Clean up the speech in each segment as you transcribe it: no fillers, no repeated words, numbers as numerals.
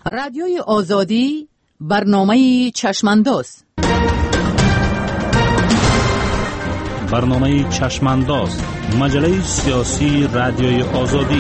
رادیوی آزادی برنامه چشمانداز. برنامه چشمانداز، مجله سیاسی رادیوی آزادی.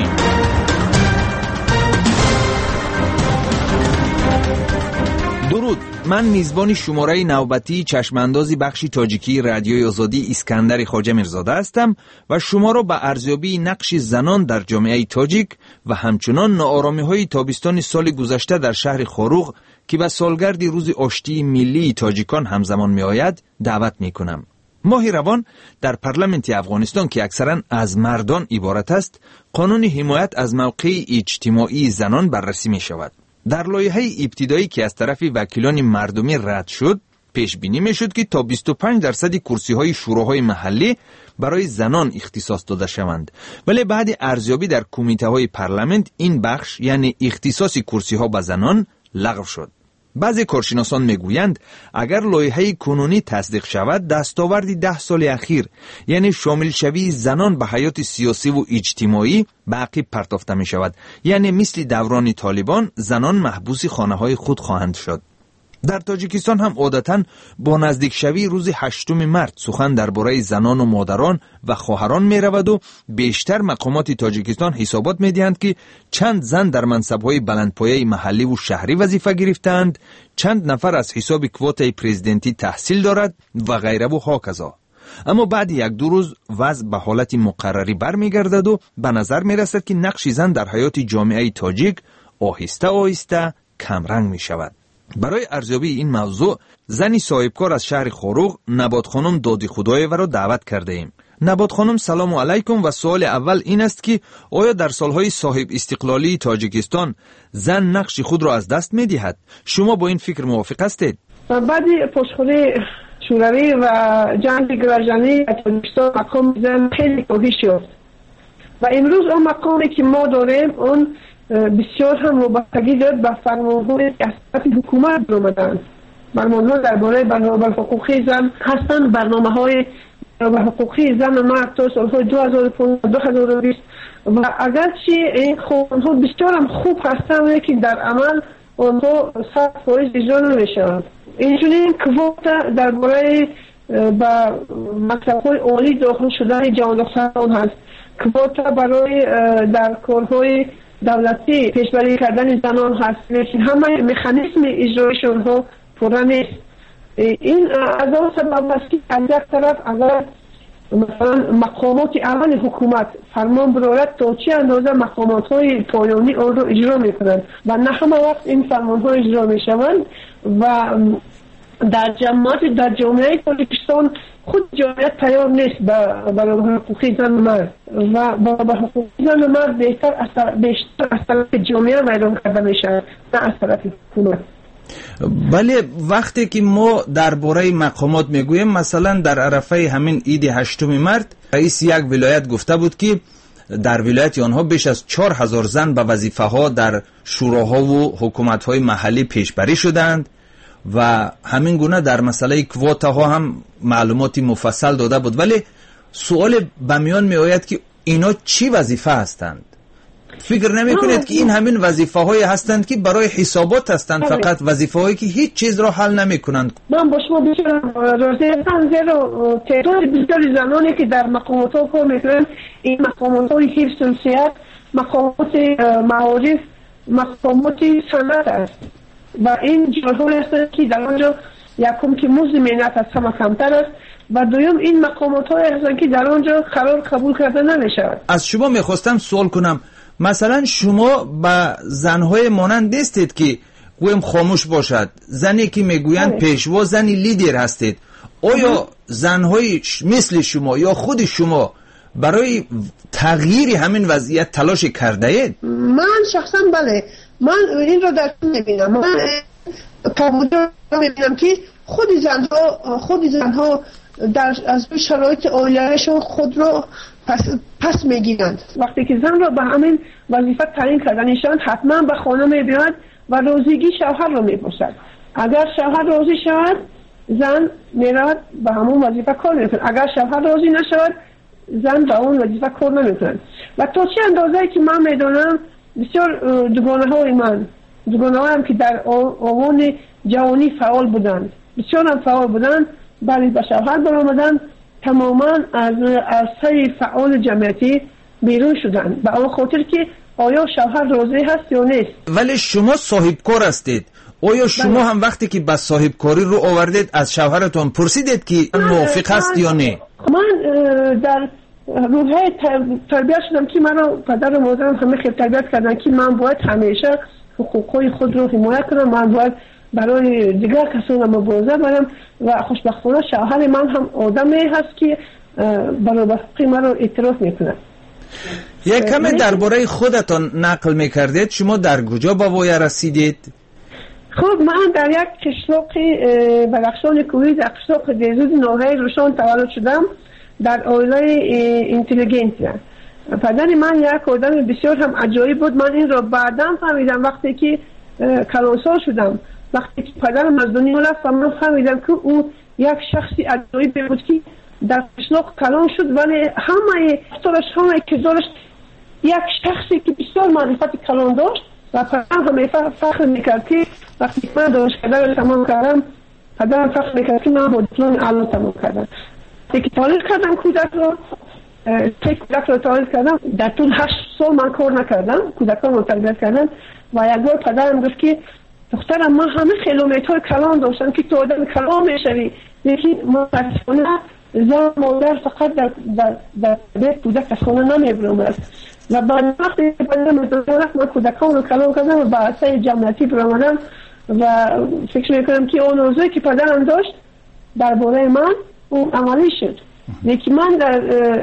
درود، من میزبان شماره نوبتی چشماندازی بخش تاجیکی رادیوی آزادی اسکندر خواجه میرزاده هستم و شما را به ارزیابی نقش زنان در جامعه تاجیک و همچنان ناآرامی‌های تابستان سال گذشته در شهر خاروغ که به سالگرد روز آشتی ملی تاجیکان همزمان می‌آید دعوت می‌کنم. ماه روان در پارلمانت افغانستان که اکثرا از مردان عبارت است، قانون حمایت از موقع اجتماعی زنان بررسی می‌شود. در لایحه ابتدایی که از طرف وکیلان مردمی رد شد، پیش بینی می‌شد که تا 25% کرسی‌های شوراهای محلی برای زنان اختصاص داده شوند. ولی بعد ارزیابی در کمیته‌های پارلمان این بخش یعنی اختصاص کرسی‌ها به زنان لغو شد. بعضی کارشناسان میگویند اگر لایحه کنونی تصدیق شود، دستاورد 10 سال اخیر یعنی شامل شوی زنان به حیات سیاسی و اجتماعی به عقب پرتافته می شود. یعنی مثل دوران طالبان زنان محبوس خانه های خود خواهند شد. در تاجیکستان هم عادتاً با نزدیک شوی روز 8 مارس سخن درباره زنان و مادران و خواهران می رود و بیشتر مقامات تاجیکستان حسابات می دهند که چند زن در منصب‌های بلندپایه محلی و شهری وظیفه گرفتند، چند نفر از حساب کوتای پرزیدنتی تحصیل دارد و غیره و هاکذا. اما بعد یک دو روز وضع به حالت مقرری برمیگردد و به نظر می رسد که نقش زن در حیات جامعه تاجیک آهسته آهسته کمرنگ می شود. برای ارزیابی این موضوع زنی صاحبکار از شهر خاروغ نبات خانم دادی خدایو را دعوت کرده ایم. نبات خانم سلام علیکم و سوال اول این است که آیا در سالهای صاحب استقلالی تاجیکستان زن نقش خود را از دست می دهد؟ شما با این فکر موافق هستید؟ بعد پشتخانه شوروی و جنگ گرجانی تاجیکستان مقام زن خیلی کاهش یافت و امروز اون مقامی که ما داریم اون بسیار هم وابستگی دارد به فرمان‌های که از طرف حکومت آمدند. فرمان‌ها درباره برابر حقوقی زن هستند، برنامه‌های برابر حقوقی زن و مرد تا سال‌های 2015 2020 و اگرچه این قانون‌ها بسیار هم خوب هستند که در عمل آنها 100% اجرا نمی‌شوند. اینجوری کوتا درباره با مکتب‌های عالی داخل شدن جوان دختران هست. کوتا برای در کارهای دولتی پیشبری کردن زنان هست، لیکن همه مکانیزم اجرایشون ها پورا نیست. این از آن سبب است که از یک طرف اگر مثلا مقامات اول حکومت فرمان برارد تا چه اندازه مقامات های پایانی آن را اجرا میکنند و نه همه وقت این فرمان ها اجرا میشوند و در جامعه تاجیکستان خود جامعه تیار نیست برای حقوقی زن و مرد و با حقوقی زن و مرد بیشتر از طرف جامعه اعلام کرده میشه نه از طرف حکومت. بله، وقتی که ما درباره مقامات میگوییم، مثلا در عرفه همین عید 8 مارس رئیس یک ولایت گفته بود که در ولایت آنها بیش از 4000 زن به وظیفه ها در شوراها و حکومت های محلی پیشبری شدند و همین گونه در مسئله کوتا ها هم معلوماتی مفصل داده بود. ولی سوال به میان می آید که اینا چی وظیفه هستند؟ فکر نمی کنید که این همین وظیفه های هستند که برای حسابات هستند، فقط وظیفه هایی که هیچ چیز را حل نمی کنند؟ من با شما بسیار راضی هستم، زیرا تعداد بسیار زنانی که در مقامات ها کار میکنند این مقامات های حفظ جنسیت، مقامات معارف، مقامات صنعت است و این جاهای هستند که در آنجا یکم که مزد مهنت از همه کمتر است و دوم این مقامات های هستند که در آنجا قرار قبول کرده نمیشود. از شما میخواستم سوال کنم، مثلا شما با زنهای مانند نیستید که گویم خاموش باشد، زنی که میگویند پیشوا، زنی لیدر هستید. آیا زنهای مثل شما یا خود شما برای تغییر همین وضعیت تلاش کرده اید؟ من شخصا بله، من این رو در میبینم. من کامودا میبینم که خود زنها در از شرایط اولیه‌شون خود رو پس میگیرند. وقتی که زن رو به همین وظیفه تعیین کردنشان حتما به خانه میبیاد و روزیگی شوهر رو میپرسد. اگر شوهر راضی شود زن میرد به همون وظیفه کار میکنه، اگر شوهر راضی نشود زن به اون وظیفه کار نمیکنه. و تا چه اندازه که من میدونم بسیار دوگانه های من دوگانه‌ها هم که در آوان جوانی فعال بودند، بسیار هم فعال بودند، بعد به شوهر برآمدند، تماما از عرصه فعال جمعیتی بیرون شدند به آن خاطر که آیا شوهر راضی هست یا نیست. ولی شما صاحب کار هستید، آیا شما هم وقتی که به صاحب کاری رو آوردید از شوهرتون پرسیدید که موافق هست یا نه؟ من در روحه تربیت شدم که مرا پدر و مادرم همه خیلی تربیت کردن که من باید همیشه حقوقی خود رو حمایت کنم، من باید برای دیگر کسان مبارزه برم و خوشبختانه شوهر من هم آدمی هست که برای حقوق من رو اعتراف میکنه. یک کمی درباره خودتان نقل میکردید، شما در کجا به وای رسیدید؟ خب من در یک قشلاق بدخشان کوهی، در قشلاق دیزود ناحیه روشان تولد شدم، در عائله اینتلیجنت. پدر من یک آدم بسیار هم عجایب بود. من این را بعدا فهمیدم وقتی که کلانسال شدم، وقتی که پدرم از دنیا رفت و من فهمیدم که او یک شخصی عجایب بود که در قشلاق کلان شد، ولی همه کردارش یک شخصی که بسیار معرفت کلان داشت و پدرم همه فخر میکرد که وقتی من دانشکده رو تمام کردم، پدرم فخر میکرد که من با دیپلم اعلا تمام کردم. که تاریخ کردم کودک رو تاریخ کردم، در طول 8 سال من کار نکردم، کودکان رو تربیت کردم و یک بار پدرم گفت که دخترم ما همه کیلومترهای کلان داشتن که تو آدم کلان میشوی، لیکن متاسفانه زن مادر فقط در بیت کودک از خانه نمیبرم و بعد وقتی پدرم از دنیا رفت من کودکان رو کلان کردم و به عرصه جمعیتی برآمدم و فکر میکنم که اون موضوعی که پدرم داشت درباره من اون عملی شد. لیکن من در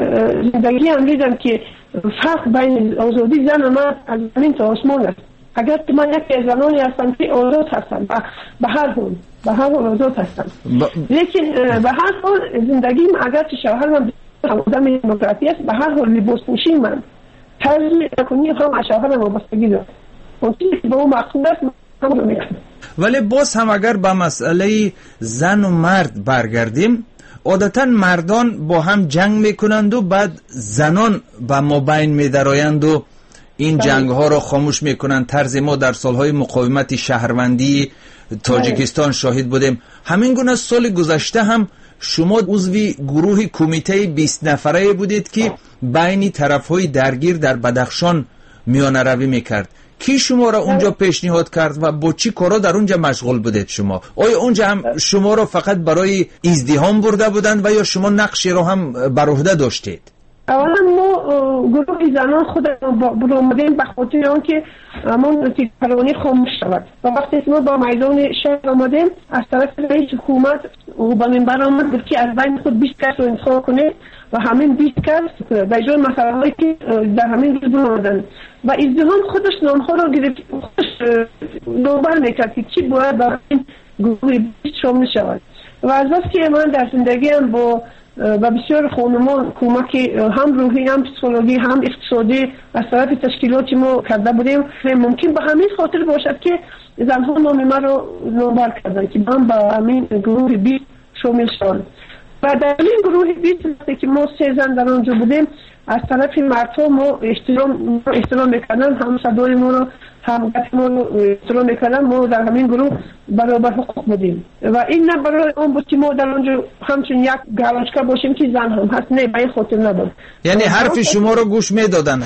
زندگی هم دیدم که فرق بین آزادی زن و مرد از زمین تا آسمان است. اگر که من یک زنانی هستم که آزاد هستم به هر حال آزاد هستم، لیکن به هر حال زندگیم اگر که شوهرم آدم دموکراتی است، به هر حال لباس پوشی من طرز کنی هم از شوهرم وابستگی دارم. اون چیزی که به اون مقصود است هم رو میکنم. ولی باز هم اگر به مسئله زن و مرد برگردیم، عادتا مردان با هم جنگ میکنند و بعد زنان به مابین میدرآیند و این جنگ ها رو خاموش میکنند. طرز ما در سالهای مقاومت شهروندی تاجیکستان شاهد بودیم. همین گونه سال گذشته هم شما عضوی گروه کمیته 20 نفره بودید که بین طرفهای درگیر در بدخشان میانه روی میکرد. کی شما را اونجا پیشنهاد کرد و با چی کارا در اونجا مشغول بودید شما؟ آیا اونجا هم شما را فقط برای ازدحام برده بودند و یا شما نقشی را هم بر عهده داشتید؟ اولا ما گروه زنان خودمون برآمدیم به خاطر آنکه ما تیرپرانی خاموش شود و وقتی ما با میدان شهر آمدیم از طرف رئیس حکومت او با منبر آمد گفت که از بین خود 20 کس رو انتخاب کنید و همین 20 کس در جای مسئله هایی که در همین روز برآمدند و ازدحام خودش نامها رو گرفت، خودش نوبر میکرد که چی باید در این گروه 20 شامل شود و از بس که من در زندگیم با و بسیار خانمان کمک هم روحی هم پسیکولوژی هم اقتصادی از طرف تشکیلاتی ما کرده بودیم. ممکن به همین خاطر باشد که زنها نام من رو نامبر کردن که من به همین گروه 20 شامل شدم و در این گروه 20 وقتی که ما 3 زن در آنجا بودیم از طرف مردها ما احترام میکردن، هم صدای ما رو هم گفت ما رو احترام میکردن. ما در همین گروه برابر حقوق بودیم و این نه برای اون بود که ما در اونجا همچون یک گالاشکا باشیم که زن هم هست، نه به این خاطر نبود. یعنی حرف شما رو گوش میدادن.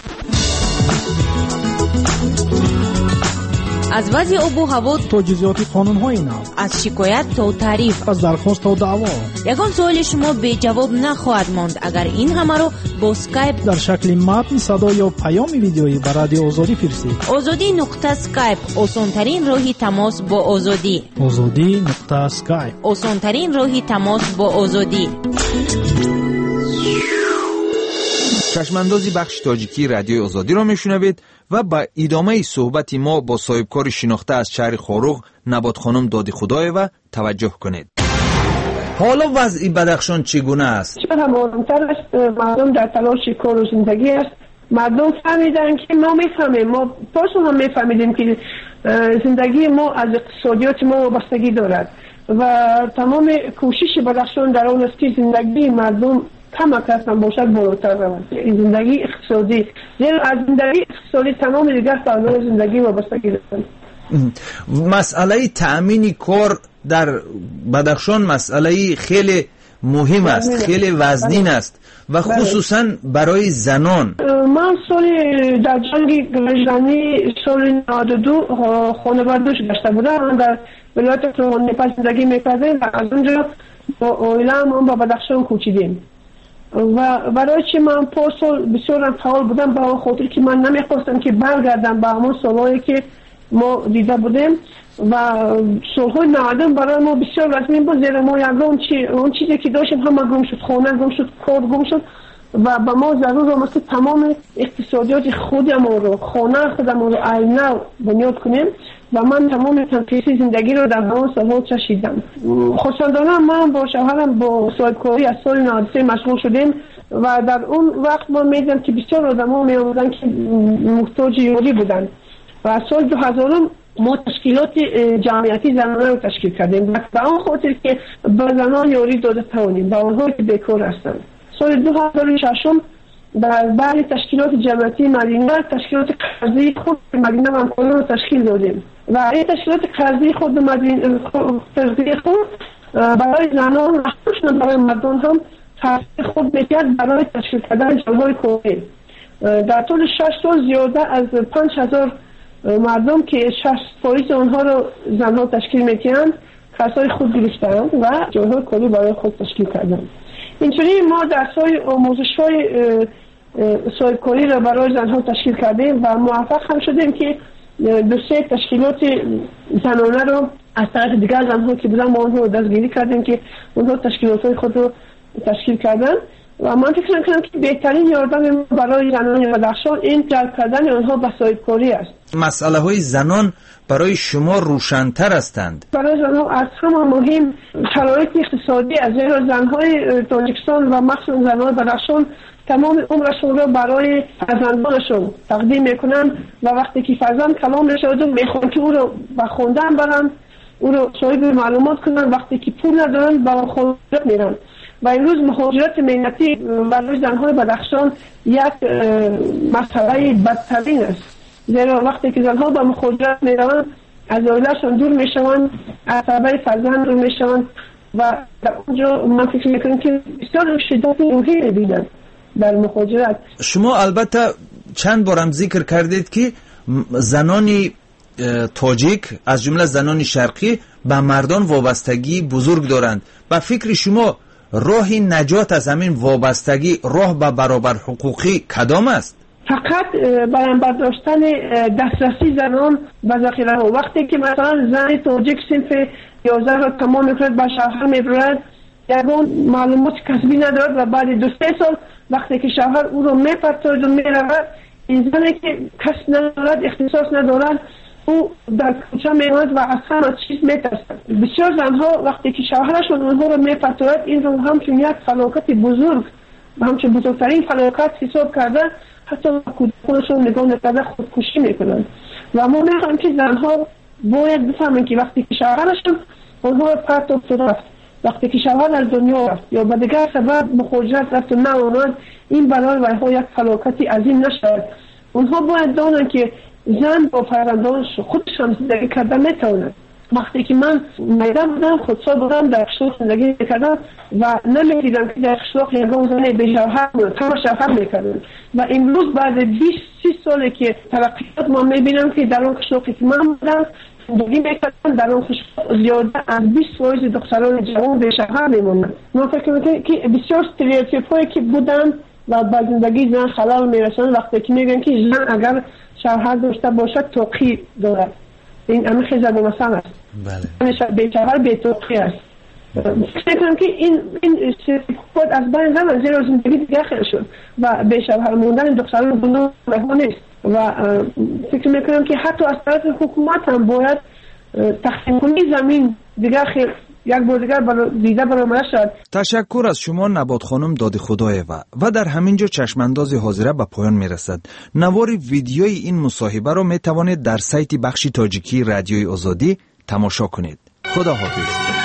از وضع آب و هوا تا جزئیات قانون‌های نو، از شکایت تا تعریف، از درخواست تا دعوا، یگان سوال شما به جواب نخواهد ماند اگر این همه رو با اسکایپ در شکل متن، صدا یا پیام ویدیویی به رادیو آزادی فرستید. آزادی.اسکایپ آسان‌ترین راهی تماس با آزادی. آزادی.اسکایپ آسان‌ترین راهی تماس با آزادی. چشماندازی بخش تاجیکی رادیو آزادی را میشنوید و با ادامه صحبت ما با صاحبکار شناخته از شهر خاروق نبات خانم دادی خدای و توجه کنید. حالا وضع بدخشان چگونه است؟ چرا مهمتر است مردم در تلاش کار و زندگی است. مردم فهمیدن که ما میفهمیم، ما پاسون هم میفهمیدیم که زندگی ما از اقتصادیات ما وابستگی دارد و تمام کوشش بدخشان در آن است که زندگی مردم کم کسان باشد بالاتر رود. زندگی اقتصادی، زیرا از زندگی اقتصادی تمام دیگر فعالان زندگی وابستگی دارند. مسئله تأمین کار در بدخشان مسئله خیلی مهم است، خیلی وزنین است و خصوصا برای زنان. من در جنگ گرجانی سال 92 خانواده‌اش گشته بودم. در ولایت نپال زندگی میکردیم و از اونجا با اویلم با بدخشان کوچیدیم و برای چی من پاسال بسیار فعال بودم به خاطر که من نمیخواستم که برگردم به همون سالهایی که ما دیده بودیم و سالهای 90 برای ما بسیار وزنین بود، زیرا ما اون چیزی که داشتیم همه گم شد، خانه گم شد، کار گم شد و به ما ضرور آمد که تمام اقتصادیات خودمون رو، خانه خودمون رو آینه بنیاد کنیم و من تمام تنفیسی زندگی رو در همون سالها چشیدم. خوشبختانه من با شوهرم با صاحبکاری از سال 93 مشغول شدیم و در اون وقت ما میدیدم که بسیار آدم‌ها می‌آمدن که محتاج یاری بودن و از سال 2000 ما تشکیلات جمعیتی زنانه رو تشکیل کردیم و به اون خاطر که به زنان یاری داده توانیم و آنها که بیکار هستند. سال 2006 در بعضی تشکیلات جمعیتی مدینه تشکیلات قرضی خود مدینه و همکاران رو تشکیل دادیم و این تشکیلات قرضی خود مدینه خود برای زنان و خصوصا برای مردان هم تاثیر خود میکرد برای تشکیل کردن جمعهای کاری. در طول 6 سال زیاده از 5000 مردم که 60% آنها رو زنها تشکیل میکنند کسای خود گرفتند و جاهای کاری برای خود تشکیل کردند. اینطوری ما درس‌های آموزش‌های صاحبکاری را برای زنها تشکیل کردیم و موفق هم شدیم که 2-3 تشکیلات زنانه رو از طرف دیگر زنها که بودن ما آنها رو دستگیری کردیم که اونها تشکیلات‌های خود رو تشکیل کردن و من فکر می‌کنم که بهترین یاردم برای زنان بدخشان این جلب کردن آنها به صاحبکاری است. مسئله‌های زنان برای شما روشن‌تر هستند. برای زنها از همه مهم شرایط اقتصادی از زیرا زنهای تاجیکستان و مخصوصا زنهای بدخشان تمام عمرشون رو برای فرزندانشون تقدیم میکنن و وقتی که فرزند کلام میشود میخوان که او رو به خوندن برن، او رو صاحب معلومات کنن، وقتی که پول ندارن به مهاجرت میرن و امروز مهاجرت مهنتی برای زنهای بدخشان یک مسئله بدترین است، زیرا وقتی که زنها به مهاجرت میرن از عائله‌شون دور میشوند، از تربیت فرزند دور میشوند و در اونجا من فکر میکنم که بسیار شدت مهمی دیدن در مهاجرت. شما البته چند بارم ذکر کردید که زنانی تاجیک از جمله زنان شرقی به مردان وابستگی بزرگ دارند. به فکر شما راه نجات از همین وابستگی، راه به برابر حقوقی کدام است؟ فقط برابر داشتن دسترسی زنان به ذخیره ها. وقتی که مثلا زن تاجیک صنف 11 را تمام میکند به شوهر میبرد، یگان معلومات کسبی ندارد و بعد 2-3 سال وقتی که شوهر او رو میپرتاید و میرود، این زنی که کسب ندارد، اختصاص ندارد، او در کوچه میماند و از همه چیز میترسد. بسیار زنها وقتی که شوهرشون اونها رو میپرتاید این رو همچون یک فلاکت بزرگ و همچون بزرگترین فلاکت حساب کرده، حتی کودکانشون نگاه نکرده خودکشی میکنند و ما میخوایم که زنها باید بفهمن که وقتی که شوهرشون اونها رو پرتاب رفت، وقتی که شوهر از دنیا رفت یا به دیگر سبب مهاجرت رفت و نه آمد، این برای ویها یک فلاکتی عظیم نشود. اونها باید دانن که زن با فرزندانش خودشان زندگی کرده میتونن. وقتی که من میده بودم، خودسال بودم، در قشلاق زندگی میکردم و نمیدیدم که در قشلاق یگان زن به شوهر بود، همه شوهر میکردن و امروز بعد 20-30 ساله که ترقیات ما میبینم که در اون قشلاقی که من بودم زندگی میکردن، در اون قشلاق زیاده از 20% دختران جوان به شوهر میمونن. من فکر میکنم که بسیار استریوتیپ هایی که بودن و با زندگی زن خلال میرسن وقتی که میگن که زن اگر شوهر داشته باشد توقی دارد. این همه خیلی زبان مثل است. بله. به شوهر به توقی است. فکر میکنم که این خود از بین زن زیرا زندگی دیگه خیلی شد و به شوهر موندن دختران بندان رها نیست و فکر میکنم که حتی از طرف حکومت هم باید تقسیم کنی زمین دیگه خیلی یک بار دیگر دیده برآمده شد. تشکر از شما نبات خانم دادی خدایeva و در همینجا چشمانداز حاضره به پایان میرسد. نوار ویدیوی این مصاحبه را می توانید در سایت بخش تاجیکی رادیوی آزادی تماشا کنید. خدا حافظ.